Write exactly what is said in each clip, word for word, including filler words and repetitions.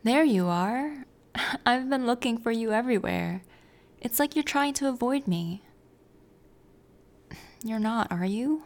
There you are. I've been looking for you everywhere. It's like you're trying to avoid me. You're not, are you?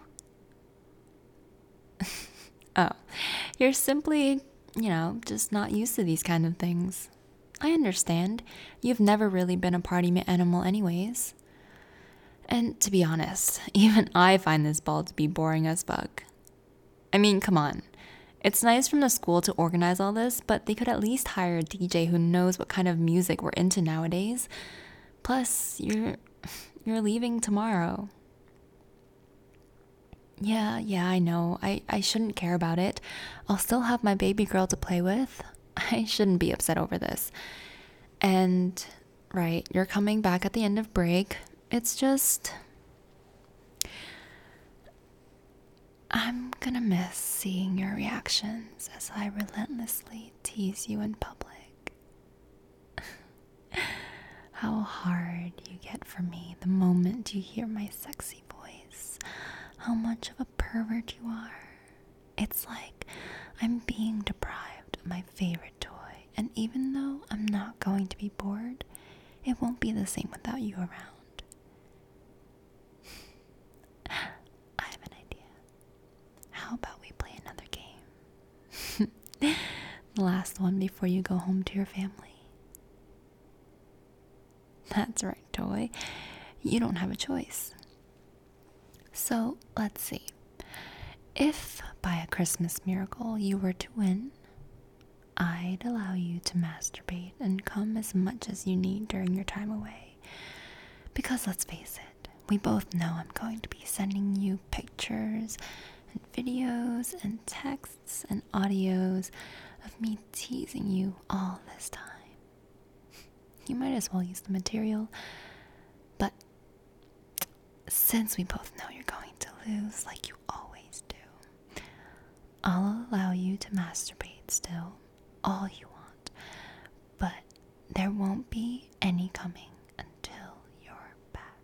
Oh, you're simply, you know, just not used to these kind of things. I understand. You've never really been a party animal, anyways. And to be honest, even I find this ball to be boring as fuck. I mean, come on. It's nice from the school to organize all this, but they could at least hire a D J who knows what kind of music we're into nowadays. Plus, you're you're leaving tomorrow. Yeah, yeah, I know. I, I shouldn't care about it. I'll still have my baby girl to play with. I shouldn't be upset over this. And, right, you're coming back at the end of break. It's just. I'm gonna miss seeing your reactions as I relentlessly tease you in public. How hard you get for me the moment you hear my sexy voice. How much of a pervert you are. It's like I'm being deprived of my favorite toy, and even though I'm not going to be bored, it won't be the same without you around. I have an idea. How about we play another game? The last one before you go home to your family. That's right, toy. You don't have a choice. So, let's see. If by a Christmas miracle you were to win, I'd allow you to masturbate and come as much as you need during your time away. Because let's face it, we both know I'm going to be sending you pictures and videos and texts and audios of me teasing you all this time. You might as well use the material, but since we both know you're going to lose like you always do, I'll allow you to masturbate still, all you want, but there won't be any coming until you're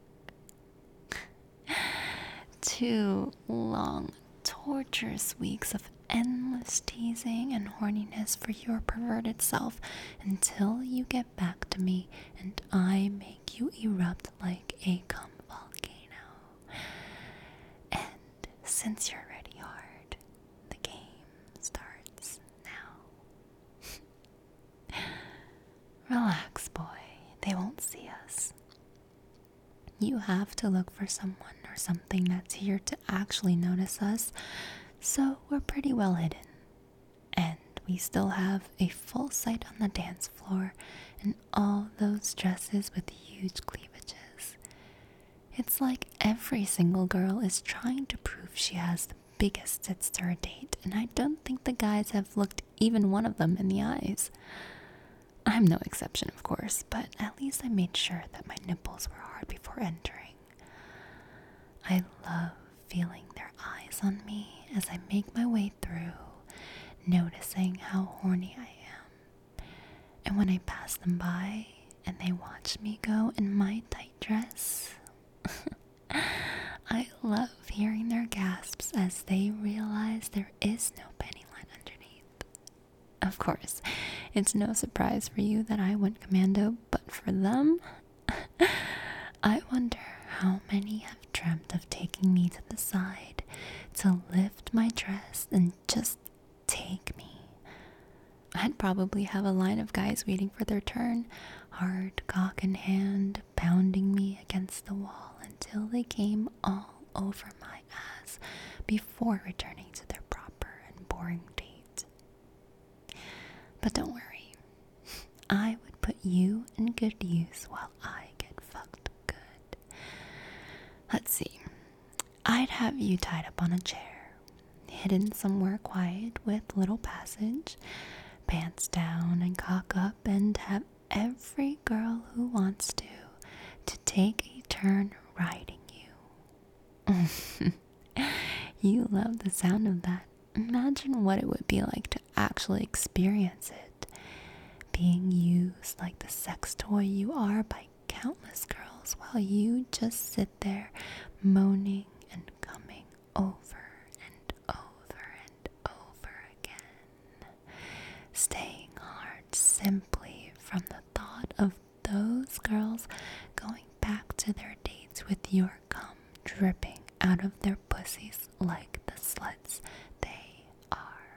back. Two long, torturous weeks of endless teasing and horniness for your perverted self until you get back to me and I make you erupt like a cum volcano. And since you're ready hard, the game starts now. Relax, boy. They won't see us. You have to look for someone or something that's here to actually notice us, so we're pretty well hidden. And we still have a full sight on the dance floor and all those dresses with huge cleavages. It's like every single girl is trying to prove she has the biggest tits to her date, and I don't think the guys have looked even one of them in the eyes. I'm no exception, of course, but at least I made sure that my nipples were hard before entering. I love feeling their eyes on me as I make my way through, noticing how horny I am. And when I pass them by and they watch me go in my tight dress, I love hearing their gasps as they realize there is no penny line underneath. Of course, it's no surprise for you that I went commando, but for them, I wonder how many have dreamt of taking me to the side to lift my dress and just take me. I'd probably have a line of guys waiting for their turn, hard cock in hand, pounding me against the wall until they came all over my ass before returning to their proper and boring date. But don't worry, I would put you in good use while I get fucked good. Let's see. I'd have you tied up on a chair, hidden somewhere quiet with little passage, pants down and cock up, and have every girl who wants to to take a turn riding you. You love the sound of that. Imagine what it would be like to actually experience it, being used like the sex toy you are by countless girls while you just sit there moaning and coming over and over and over again, staying hard simply from the thought of those girls going back to their dates with your cum dripping out of their pussies like the sluts they are.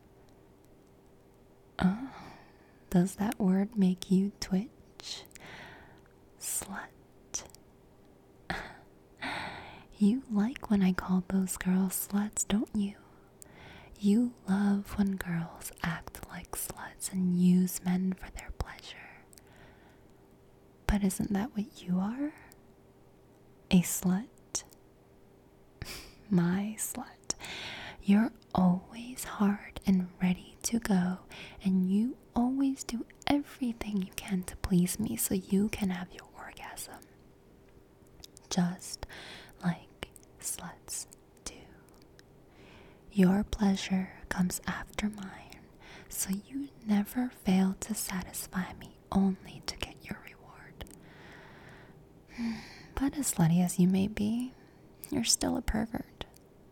Oh, does that word make you twitch? Slut. You like when I call those girls sluts, don't you? You love when girls act like sluts and use men for their pleasure. But isn't that what you are? A slut? My slut. You're always hard and ready to go, and you always do everything you can to please me so you can have your orgasm. Just like sluts do. Your pleasure comes after mine, so you never fail to satisfy me only to get your reward. But as slutty as you may be, you're still a pervert.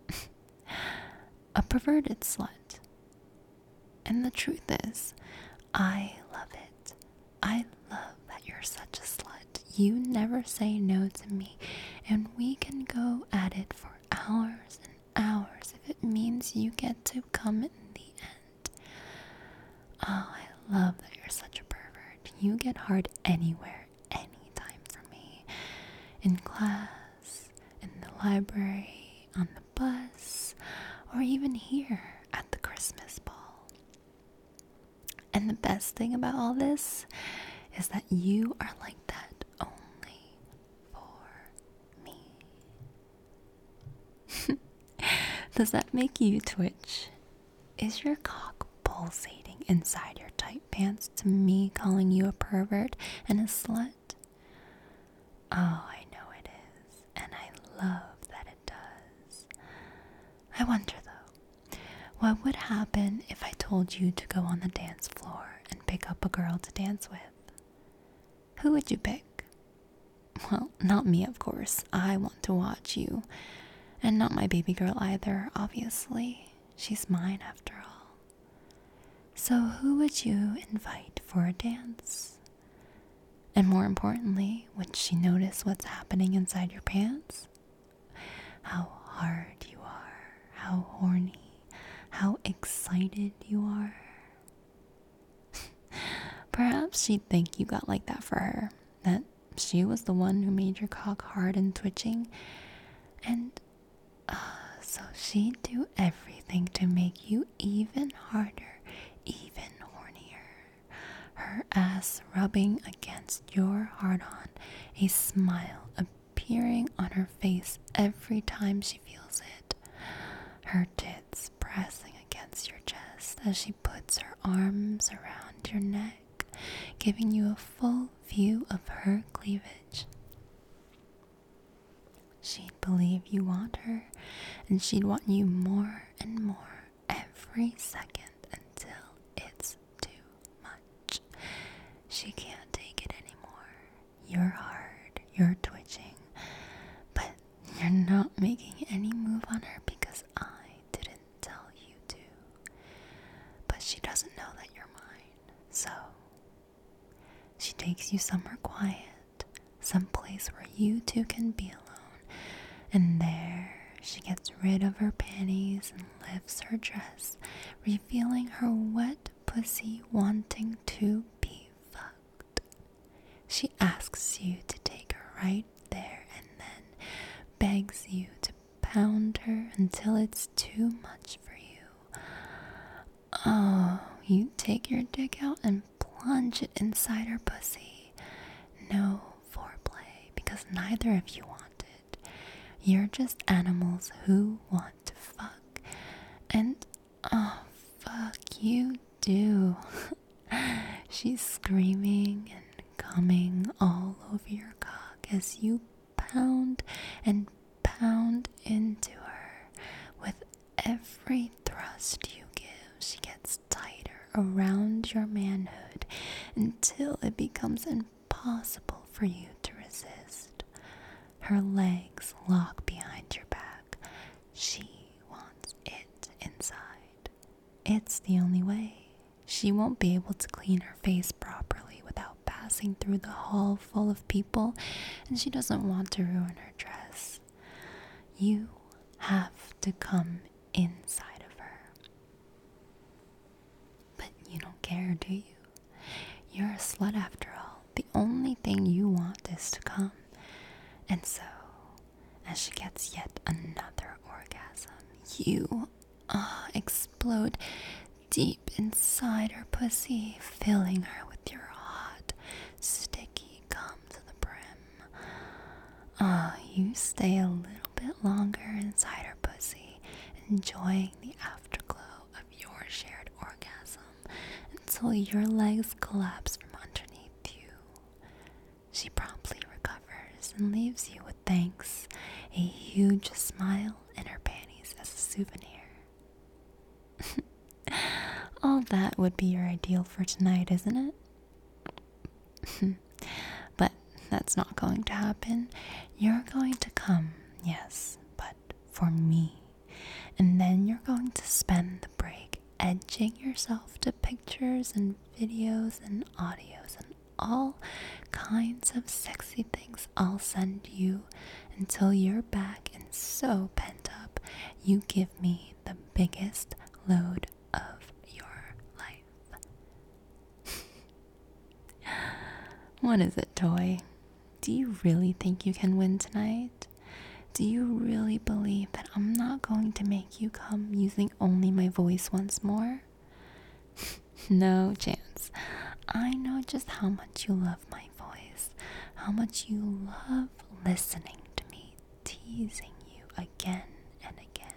A perverted slut. And the truth is, I love it. I love that you're such a slut. You never say no to me, and we can go at it for hours and hours if it means you get to come in the end. Oh, I love that you're such a pervert. You get hard anywhere, anytime for me. In class, in the library, on the bus, or even here at the Christmas ball. And the best thing about all this is that you are like that only for me. Does that make you twitch? Is your cock pulsating inside your tight pants to me calling you a pervert and a slut? Oh, I know it is, and I love that it does. I wonder though, what would happen if I told you to go on the dance floor and pick up a girl to dance with? Who would you pick? Well, not me, of course. I want to watch you. And not my baby girl either, obviously. She's mine after all. So who would you invite for a dance? And more importantly, would she notice what's happening inside your pants? How hard you are, how horny, how excited you are. Perhaps she'd think you got like that for her, that she was the one who made your cock hard and twitching, and uh, so she'd do everything to make you even harder, even hornier. Her ass rubbing against your hard-on, a smile appearing on her face every time she feels it. Her tits pressing against your chest as she puts her arms around your neck, giving you a full view of her cleavage. She'd believe you want her, and she'd want you more and more every second until it's too much. She can't take it anymore. You're hard, you're twitching, but you're not making any move on her because I didn't tell you to. But she doesn't know that you're mine, so she takes you somewhere quiet, someplace where you two can be alone. And there, she gets rid of her panties and lifts her dress, revealing her wet pussy wanting to be fucked. She asks you to take her right there and then begs you to pound her until it's too much for you. Oh, you take your dick out and plunge it inside her pussy. No foreplay, because neither of you want. You're just animals who want to fuck. And, oh, fuck, you do. She's screaming and coming all over your cock as you pound and pound into her. With every thrust you give, she gets tighter around your manhood until it becomes impossible for you to resist. Her legs lock behind your back. She wants it inside. It's the only way. She won't be able to clean her face properly without passing through the hall full of people, and she doesn't want to ruin her dress. You have to come inside of her. But you don't care, do you? You're a slut after all. The only thing you want is to come. And so, as she gets yet another orgasm, you uh, explode deep inside her pussy, filling her with your hot, sticky cum to the brim. Ah, uh, you stay a little bit longer inside her pussy, enjoying the afterglow of your shared orgasm until your legs collapse from underneath you. She promptly recovers and leaves you with thanks, a huge smile in her panties as a souvenir. All that would be your ideal for tonight, isn't it? But that's not going to happen. You're going to come, yes, but for me. And then you're going to spend the break edging yourself to pictures and videos and audios and all kinds of sexy things I'll send you until you're back and so pent up you give me the biggest load of your life. What is it, Toy? Do you really think you can win tonight? Do you really believe that I'm not going to make you come using only my voice once more? No chance. I know just how much you love my voice, how much you love listening to me, teasing you again and again.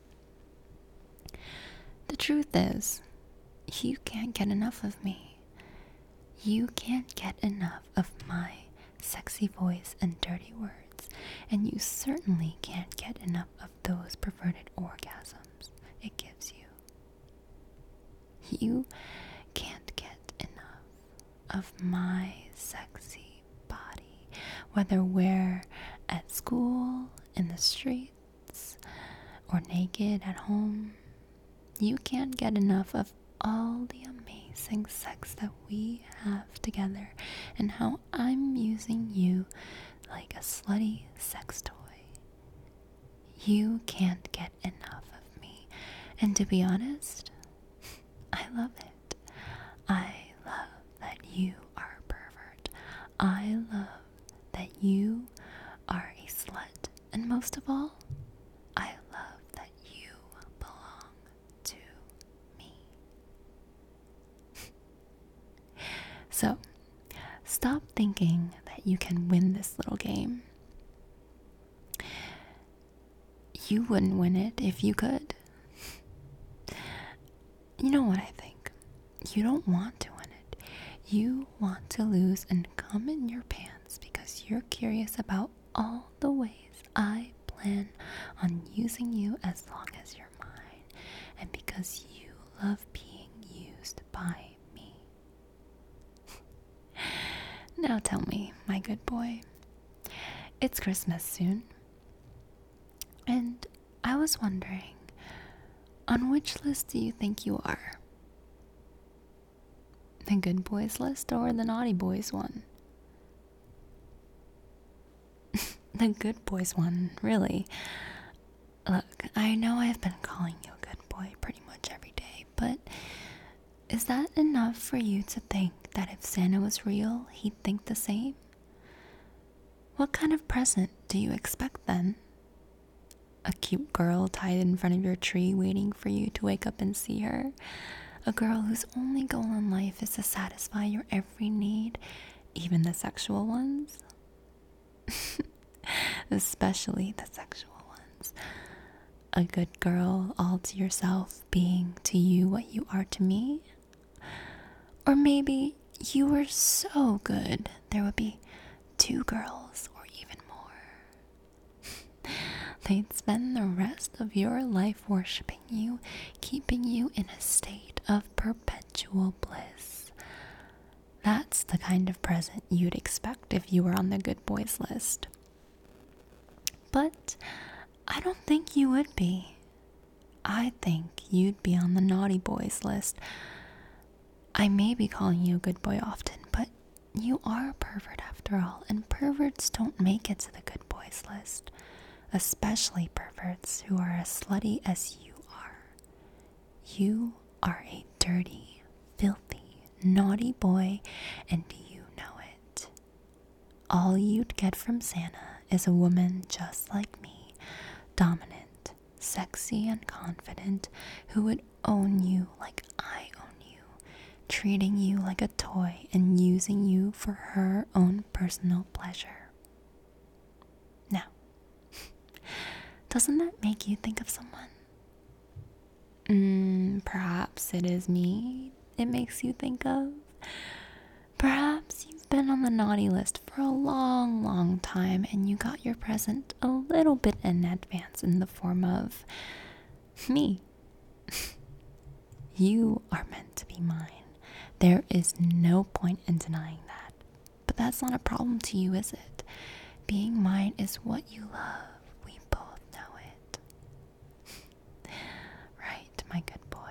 The truth is, you can't get enough of me. You can't get enough of my sexy voice and dirty words, and you certainly can't get enough of those perverted orgasms it gives you. You can't get enough of my sexy body, whether we're at school, in the streets, or naked at home. You can't get enough of all the amazing sex that we have together and how I'm using you like a slutty sex toy. You can't get enough of me. And to be honest, I love it. I love that you are a pervert. I love that you are a slut. And most of all, I love that you belong to me. So, stop thinking that you can win this little game. You wouldn't win it if you could. You know what I think? You don't want to win it. You want to lose and come in your pants because you're curious about all the ways I plan on using you as long as you're mine, and because you love being used by me. Now tell me, my good boy, it's Christmas soon, and I was wondering, on which list do you think you are? The good boys list or the naughty boys one? The good boys one, really. Look, I know I've been calling you a good boy pretty much every day, but is that enough for you to think that if Santa was real, he'd think the same? What kind of present do you expect then? A cute girl tied in front of your tree waiting for you to wake up and see her? A girl whose only goal in life is to satisfy your every need, even the sexual ones? Especially the sexual ones. A good girl all to yourself, being to you what you are to me? Or maybe you were so good there would be two girls or even more. They'd spend the rest of your life worshiping you, keeping you in a state of perpetual bliss. That's the kind of present you'd expect if you were on the good boys list. But I don't think you would be. I think you'd be on the naughty boys list. I may be calling you a good boy often, but you are a pervert after all, and perverts don't make it to the good boys list, especially perverts who are as slutty as you are. You are a dirty, filthy, naughty boy, and you know it. All you'd get from Santa is a woman just like me, dominant, sexy, and confident, who would own you like I own you, treating you like a toy and using you for her own personal pleasure. Now, doesn't that make you think of someone? Mm, perhaps it is me it makes you think of. Perhaps you've been on the naughty list for a long, long time and you got your present a little bit in advance in the form of me. You are meant to be mine. There is no point in denying that. But that's not a problem to you, is it? Being mine is what you love. We both know it. Right, my good boy.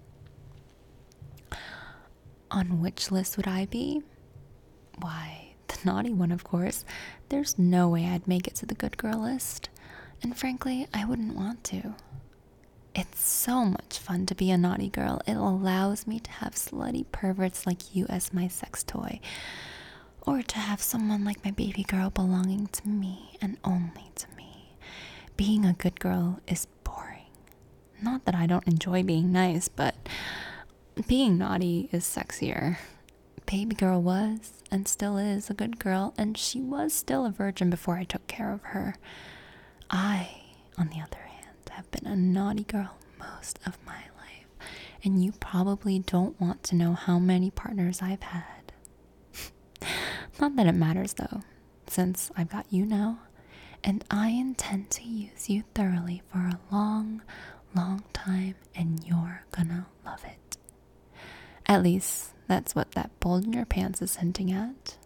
On which list would I be? Why, the naughty one, of course. There's no way I'd make it to the good girl list. And frankly, I wouldn't want to. It's so much fun to be a naughty girl. It allows me to have slutty perverts like you as my sex toy. Or to have someone like my baby girl belonging to me and only to me. Being a good girl is boring. Not that I don't enjoy being nice, but being naughty is sexier. Baby girl was and still is a good girl, and she was still a virgin before I took care of her. I, on the other hand, have been a naughty girl most of my life, and you probably don't want to know how many partners I've had. Not that it matters though, since I've got you now, and I intend to use you thoroughly for a long, long time, and you're gonna love it. At least, that's what that bulge in your pants is hinting at.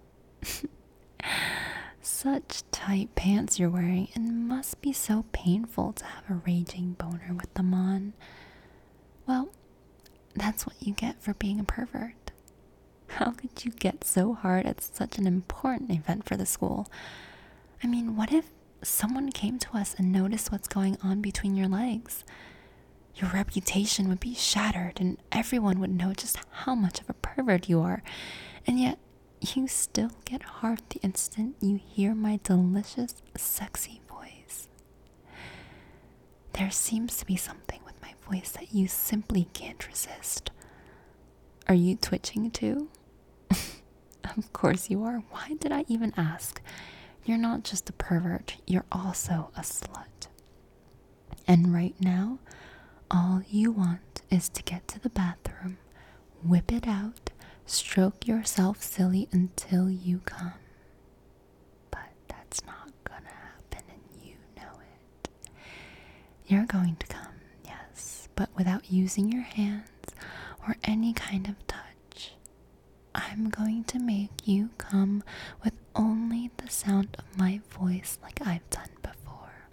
Such tight pants you're wearing. It must be so painful to have a raging boner with them on. Well, that's what you get for being a pervert. How could you get so hard at such an important event for the school? I mean, what if someone came to us and noticed what's going on between your legs? Your reputation would be shattered and everyone would know just how much of a pervert you are. And yet, you still get hard the instant you hear my delicious, sexy voice. There seems to be something with my voice that you simply can't resist. Are you twitching too? Of course you are. Why did I even ask? You're not just a pervert, you're also a slut. And right now, all you want is to get to the bathroom, whip it out, stroke yourself silly until you come. But that's not gonna happen and you know it. You're going to come, yes, but without using your hands or any kind of touch. I'm going to make you come with only the sound of my voice like I've done before.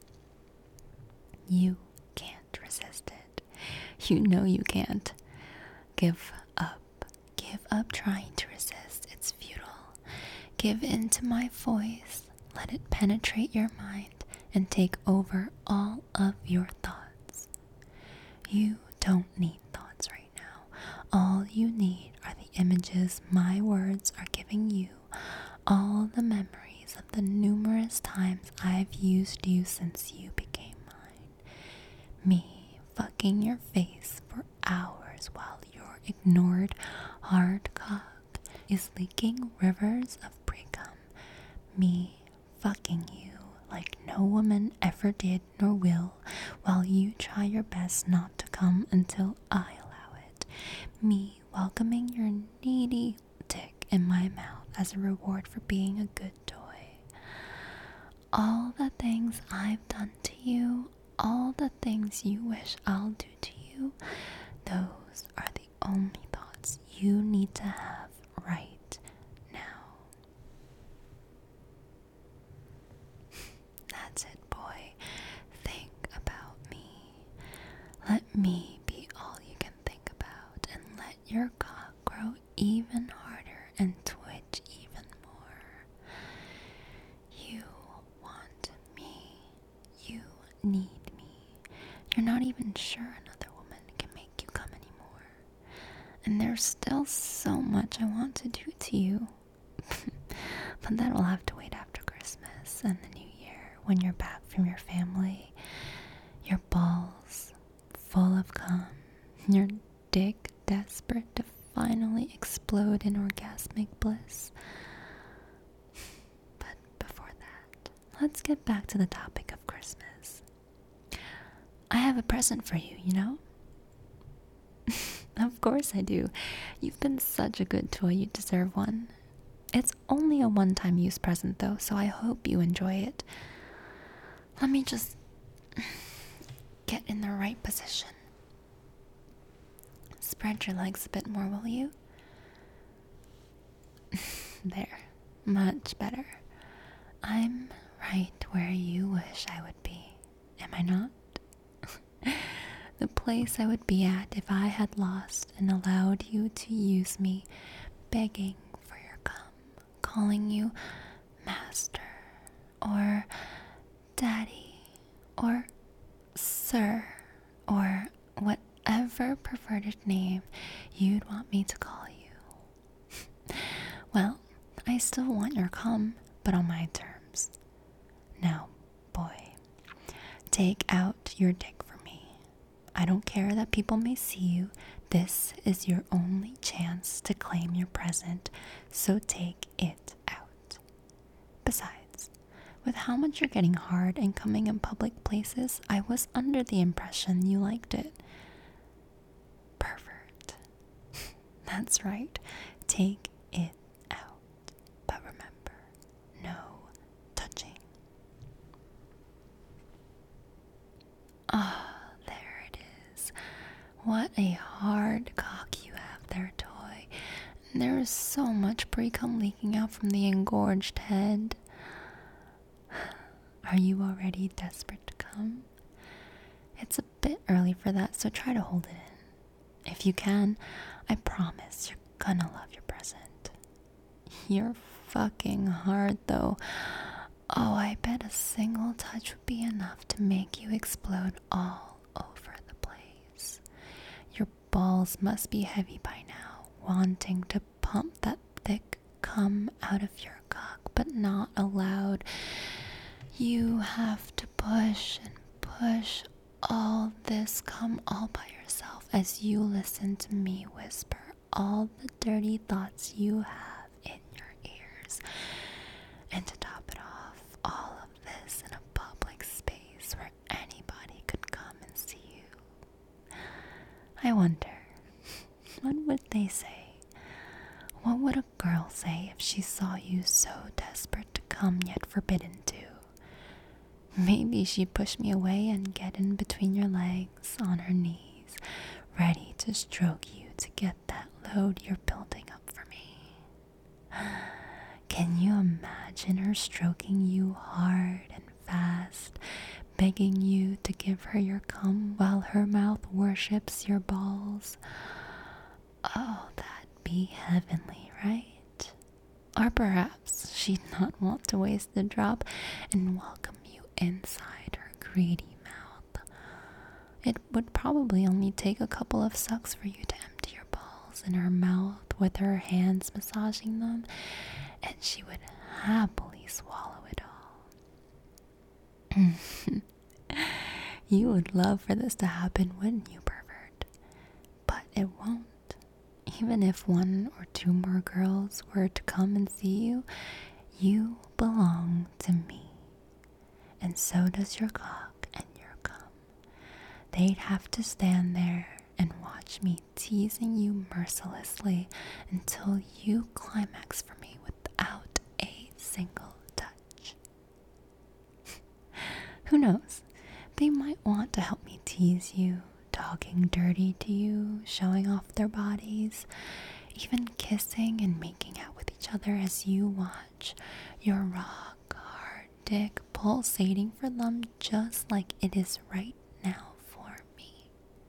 You can't resist it. You know you can't. Give up. Give up trying to resist. It's futile. Give in to my voice. Let it penetrate your mind and take over all of your thoughts. You don't need thoughts right now. All you need are the images my words are giving you. All the memories of the numerous times I've used you since you became mine. Me fucking your face for hours while your ignored hard cock is leaking rivers of pre-cum. Me fucking you like no woman ever did nor will, while you try your best not to come until I allow it. Me welcoming your needy dick in my mouth as a reward for being a good toy. All the things I've done to you, all the things you wish I'll do to you, those are the only thoughts you need to have right now. That's it, boy. Think about me. Let me be all you can think about, and let your cock grow still so much I want to do to you. But that will have to wait after Christmas and the New Year when you're back from your family, your balls full of cum, your dick desperate to finally explode in orgasmic bliss. But before that, let's get back to the topic of Christmas. I have a present for you, you know? Of course I do. You've been such a good toy, you deserve one. It's only a one-time use present though, so I hope you enjoy it. Let me just get in the right position. Spread your legs a bit more, will you? There. Much better. I'm right where you wish I would be. Am I not? The place I would be at if I had lost and allowed you to use me, begging for your cum, calling you master, or daddy, or sir, or whatever perverted name you'd want me to call you. Well, I still want your cum, but on my terms. Now, boy, take out your dick for me. I don't care that people may see you. This is your only chance to claim your present, so take it out. Besides, with how much you're getting hard and coming in public places, I was under the impression you liked it. Pervert. That's right. Take it out. But remember, no touching. Ah. What a hard cock you have there, toy. And there is so much pre-cum leaking out from the engorged head. Are you already desperate to come? It's a bit early for that, so try to hold it in. If you can, I promise you're gonna love your present. You're fucking hard, though. Oh, I bet a single touch would be enough to make you explode all over the place. Your balls must be heavy by now, wanting to pump that thick cum out of your cock, but not allowed. You have to push and push all this cum all by yourself as you listen to me whisper all the dirty thoughts you have in your ears. And to top it off, all of this in a public space where anybody could come and see you. I wonder, what would they say? What would a girl say if she saw you so desperate to come yet forbidden to? Maybe she'd push me away and get in between your legs on her knees, ready to stroke you to get that load you're building up for me. Can you imagine her stroking you hard and fast, begging you to give her your cum while her mouth worships your balls? Oh, that'd be heavenly, right? Or perhaps she'd not want to waste the drop and welcome you inside her greedy mouth. It would probably only take a couple of sucks for you to empty your balls in her mouth with her hands massaging them, and she would happily swallow it all. You would love for this to happen, wouldn't you, pervert? But it won't. Even if one or two more girls were to come and see you, you belong to me. And so does your cock and your cum. They'd have to stand there and watch me teasing you mercilessly until you climax for me without a single touch. Who knows? They might want to help me tease you, talking dirty to you, showing off their bodies, even kissing and making out with each other as you watch your rock hard dick pulsating for them just like it is right now for me.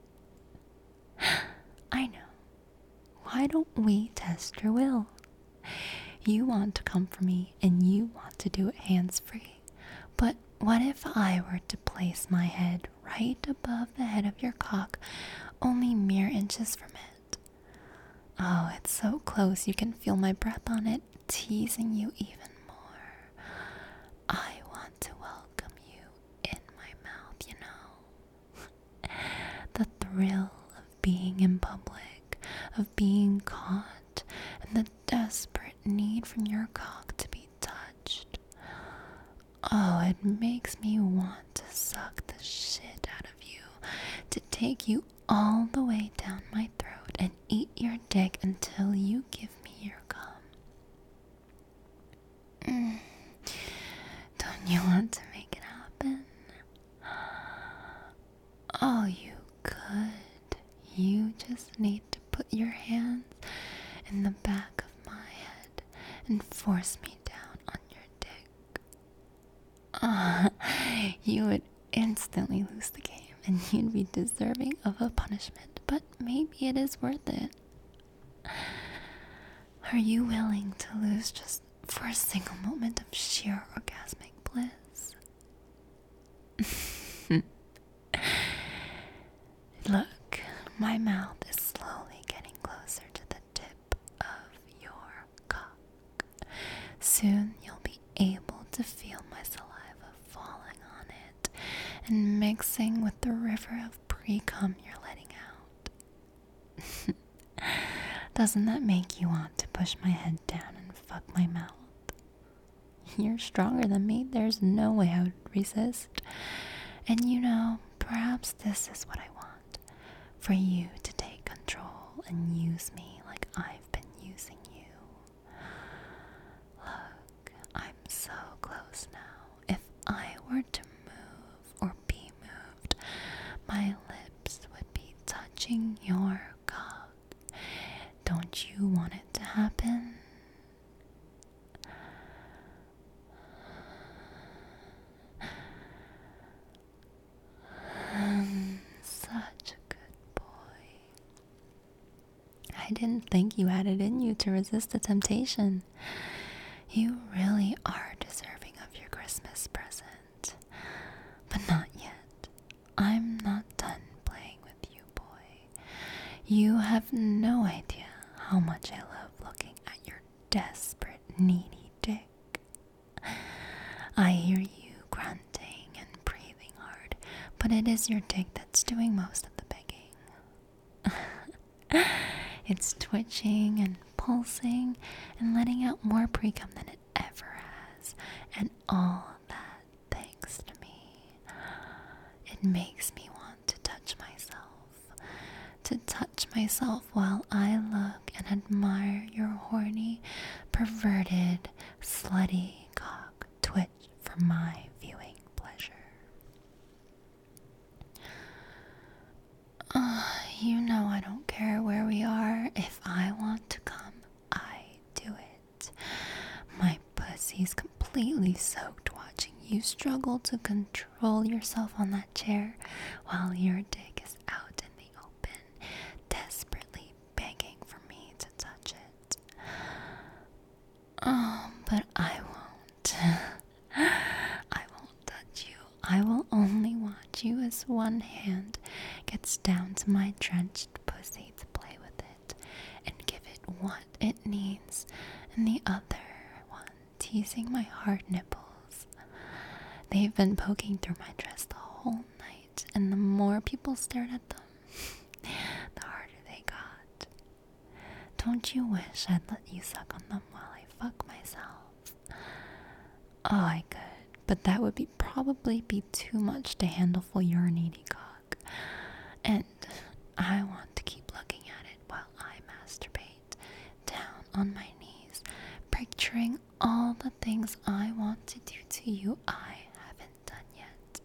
I know. Why don't we test your will? You want to come for me and you want to do it hands-free. But what if I were to place my head right above the head of your cock, only mere inches from it? Oh, it's so close. You can feel my breath on it, teasing you even more. I want to welcome you in my mouth, you know. The thrill of being in public, of being caught, and the desperate need from your cock to be touched. Oh, it makes me want to suck the shit out of you, to take you all the way down my throat and eat your dick until you give me your cum. Mm. Don't you want to make it happen? Oh, you could. You just need to put your hands in the back of my head and force me down on your dick. Ah, you would instantly lose the game and you'd be deserving of a punishment, but maybe it is worth it. Are you willing to lose just for a single moment of sheer orgasmic bliss? Look, my mouth is slowly getting closer to the tip of your cock. Soon you'll be able to feel my saliva falling on it and mixing with the river of pre-cum you're letting out. Doesn't that make you want to push my head down and fuck my mouth? You're stronger than me. There's no way I would resist. And you know, perhaps this is what I want. For you to take control and use me like I've been using you. Look, I'm so close now. If I were to move or be moved, my lips would be touching your cock. Don't you want it to happen? Um, such a good boy. I didn't think you had it in you to resist the temptation. You really are deserving of your Christmas present. But not yet. I'm not done playing with you, boy. You have no idea how much I love looking at your desperate, needy dick. I hear you grunting and breathing hard, but it is your dick that's doing most of the begging. It's twitching and pulsing and letting out more pre-cum than it ever has, and all that thanks to me. It makes me want to touch myself, to touch myself while I look and admire your horny, perverted, slutty cock twitch for my viewing pleasure. Uh, you know I don't care where we are. If I want to come, I do it. My pussy's completely soaked watching you struggle to control yourself on that chair while your dick is out in the open, desperately begging for me to touch it. Oh, but I won't. I won't touch you. I will only watch you as one hand gets down to my drenched pussy to play with it and give it what it needs, and the other one teasing my hard nipples. They've been poking through my dress the whole night, and the more people stared at them, the harder they got. Don't you wish I'd let you suck on them while I fuck myself? Oh, I could, but that would be probably be too much to handle for your needy cock. And I want to keep looking at it while I masturbate, down on my knees, picturing all the things I want to do to you I haven't done yet.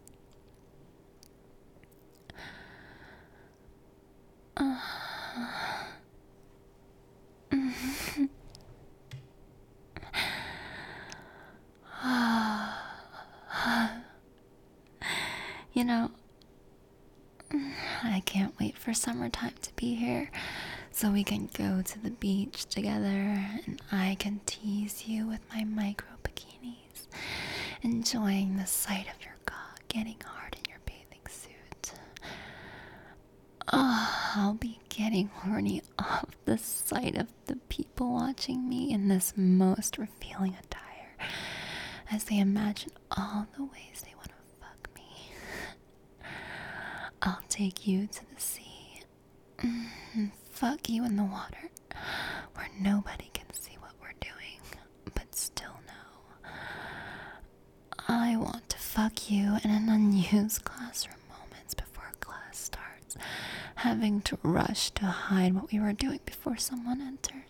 You know, I can't wait for summertime to be here so we can go to the beach together and I can tease you with my micro bikinis, enjoying the sight of your cock getting hard in your bathing suit. Oh, I'll be getting horny off the sight of the people watching me in this most revealing attire as they imagine all the ways they want to fuck me. I'll take you to the sea and fuck you in the water where nobody can see what we're doing, but still know. I want to fuck you in an unused classroom moments before class starts, having to rush to hide what we were doing before someone enters.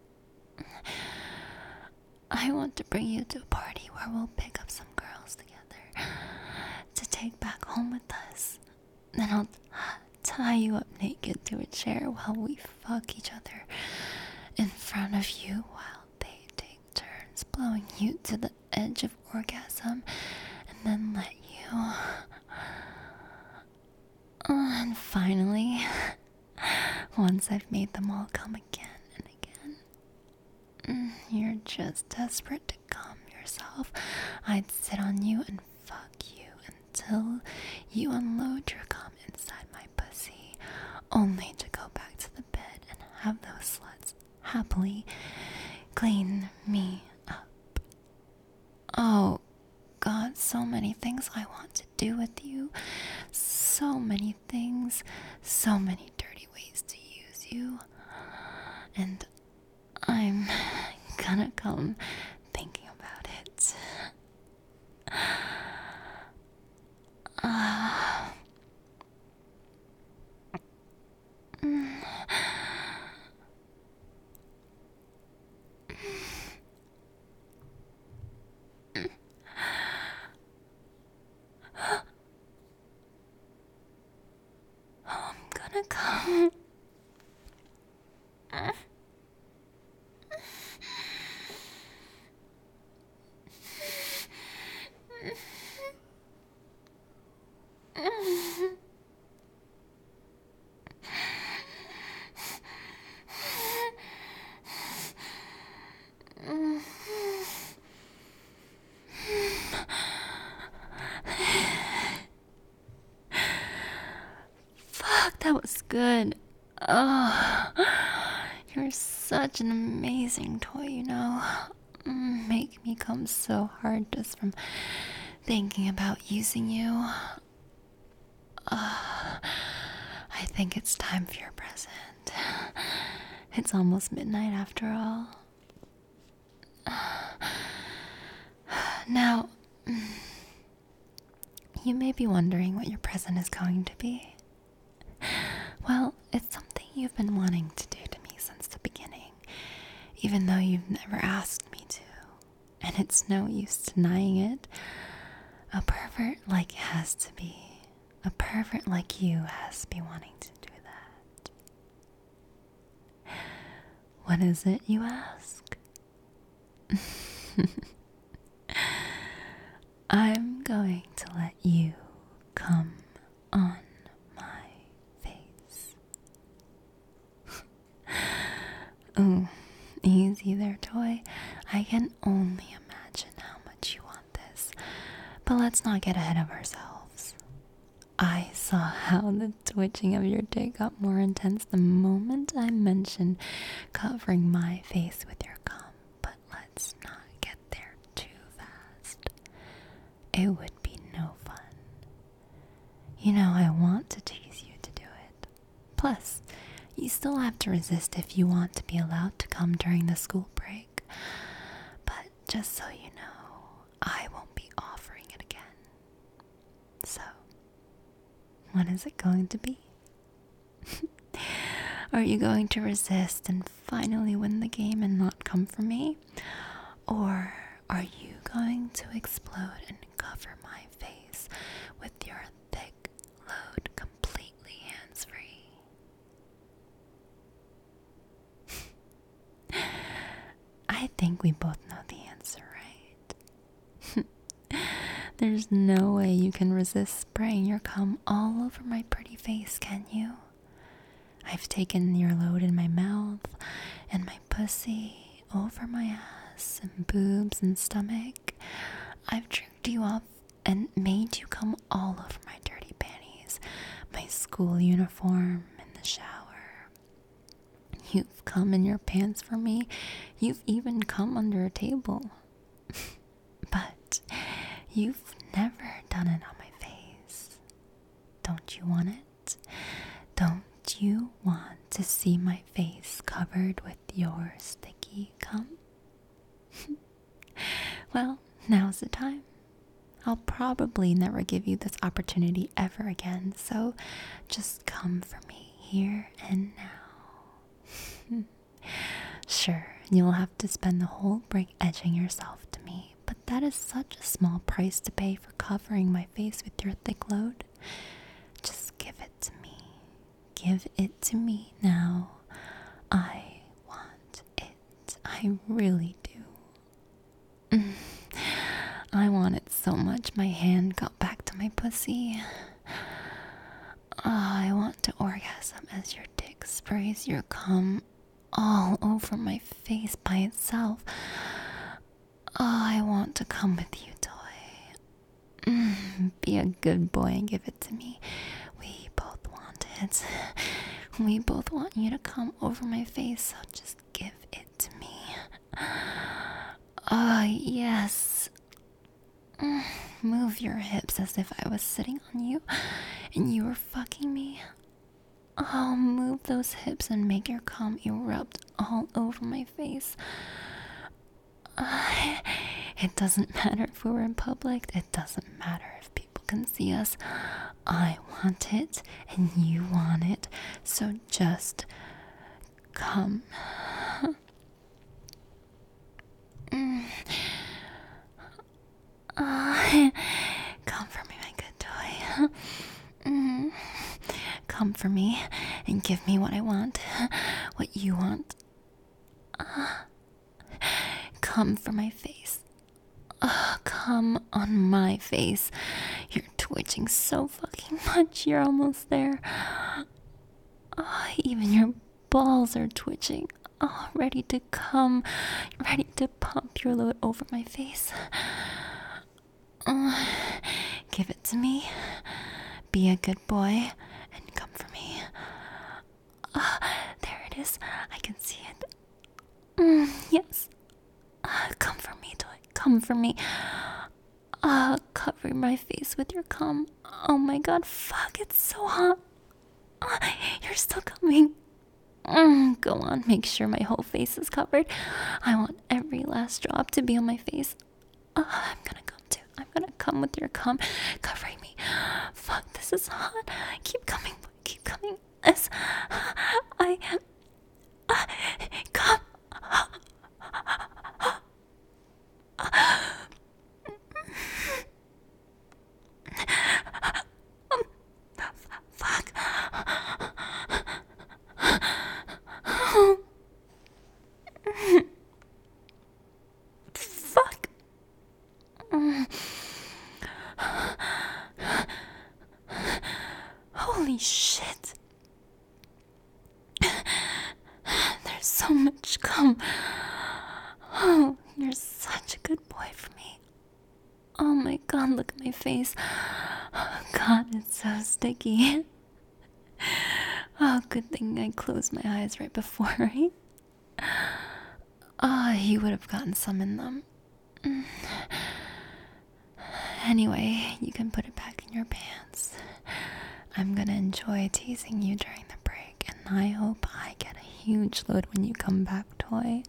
I want to bring you to a party where we'll pick up some girls together to take back home with us. Then I'll tie you up naked to a chair while we fuck each other in front of you while they take turns blowing you to the edge of orgasm and then let you. Oh, and finally, once I've made them all come again and again, you're just desperate to calm yourself. I'd sit on you and fuck you until you unload your cum inside my pussy, only to go back to the bed and have those sluts happily clean me up. Oh God, so many things I want to do with you. So many things, so many dirty ways to use you. And I'm gonna come thinking about it. Uh, mm. I'm gonna come. Fuck, that was good. Oh, you're such an amazing toy, you know. Make me come so hard just from thinking about using you. Uh, I think it's time for your present. It's almost midnight after all. Now, you may be wondering what your present is going to be. Well, it's something you've been wanting to do to me since the beginning, even though you've never asked me to. And it's no use denying it. A pervert like has to be. A pervert like you has to be wanting to do that. What is it, you ask? I'm going to let you come on my face. Ooh, easy there, toy. I can only imagine how much you want this. But let's not get ahead of ourselves. I saw how the twitching of your dick got more intense the moment I mentioned covering my face with your cum. But let's not get there too fast. It would be no fun. You know, I want to tease you to do it. Plus, you still have to resist if you want to be allowed to come during the school break. But just so you know, I won't be offering it again. So, what is it going to be? Are you going to resist and finally win the game and not come for me? Or are you going to explode and cover my face with your thick load completely hands-free? I think we both know the answer, right? There's no way you can resist spraying your cum all over my pretty face, can you? I've taken your load in my mouth and my pussy, over my ass and boobs and stomach. I've jerked you off and made you come all over my dirty panties, my my school uniform in the shower. You've come in your pants for me. You've even come under a table. But you've never done it on my face. Don't you want it? Don't you want to see my face covered with your sticky cum? Well, now's the time. I'll probably never give you this opportunity ever again, so just come for me here and now. Sure, you'll have to spend the whole break edging yourself to me, but that is such a small price to pay for covering my face with your thick load. Just give it to me. Give it to me now. I want it. I really do. I want it so much my hand got back to my pussy. Oh, I want to orgasm as your dick sprays your cum all over my face by itself. Oh, I want to come with you, toy. Mm, be a good boy and give it to me. We both want it. We both want you to come over my face, so just give it to me. Oh, yes. Mm, move your hips as if I was sitting on you and you were fucking me. Oh, move those hips and make your cum erupt all over my face. Uh, it doesn't matter if we're in public. It doesn't matter if people can see us. I want it and you want it. So just come. Mm. Uh, come for me, my good toy. Mm. Come for me and give me what I want, what you want. Uh, come for my face. Uh, come on my face. You're twitching so fucking much. You're almost there. Uh, even your balls are twitching. Oh, ready to come. Ready to pump your load over my face. Uh, give it to me. Be a good boy and come for me. Uh, there it is. I can see it. Mm, yes. Uh, come for me, toy. Come for me. Uh, cover my face with your cum. Oh my god, fuck, it's so hot. Uh, you're still coming. Mm, go on, make sure my whole face is covered. I want every last drop to be on my face. Uh, I'm gonna come too. I'm gonna come with your cum covering me. Fuck, this is hot. Keep coming, keep coming. As I uh, come. Fuck. Fuck. Holy shit. There's so much cum. Oh, you're such a good boy for me. Oh my god, look at my face. Oh god, it's so sticky. Oh, good thing I closed my eyes right before, right? Ah, oh, you would have gotten some in them. Anyway, you can put it back in your pants. I'm gonna enjoy teasing you during the break, and I hope I get a huge load when you come back, toy.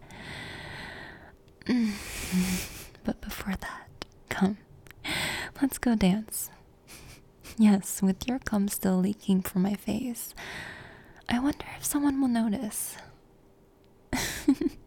But before that, come, let's go dance. Yes, with your cum still leaking from my face. I wonder if someone will notice.